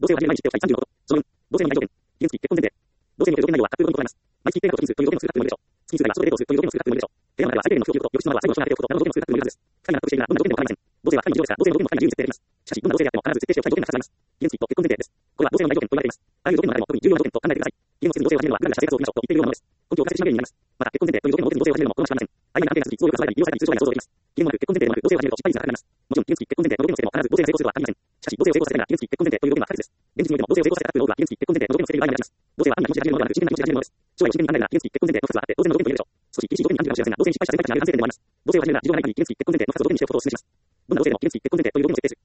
同性を始める毎日っておき35こと。その4、同性の内条件。原付結婚前提。同性における条件内容は各分項にございます。毎月定額と金数という条件を少なくともいるでしょう。月数が総デート数という条件を少なくともいるでしょう。テーマでは最低限の供給と抑止のは最後の手段ということなどの条件を少なくともいるはずです。深い納得しているならどんな条件でも構いません。同性は深い日常ですが、同性の条件も深いな自由に設定できます。しかし、どんな同性であっても必ず設定しておきたい条件が2つあります。原付と結婚前提です。これは同性の内条件と言われています。あらゆる条件の中でも特に重要な条件と考えてください。家のすぐ同性を始めるのはぐだぐだした生活を送りましょうと言っているようなものです。根拠をお聞かせしまう原因になります。また、結婚前提という条件のもとに同性を始めるのも好ましくありません。相手に関係なく、都合よく離れたり、利用されたりする将来が想像できます。原因もなく、結婚前提でもなく、同性を始めると失敗率が高くなります。もちろん、原付結婚前提の条件をつけても必ず同性が成功するとは限りません。しかし、同性を成功させたいなら、原付結婚前提という条件は不可欠です。現実においても同性を成功させたかというのは原付結婚前提の条件をつけている場合になります。同性は安易な気持ちで始めるのではなく、真剣な気持ちで始めるものです。将来を真剣に考えるなら、原付結婚前提の2つはあって当然の条件と言えるでしょう。少し厳しい条件になるかもしれませんが、同性に失敗した前回値がある反省点でもあります。同性を始めるなら事情がない限り原付結婚前提の2つの条件にしておくことをお勧めします。どんな同性でも原付結婚前提という条件を設定する。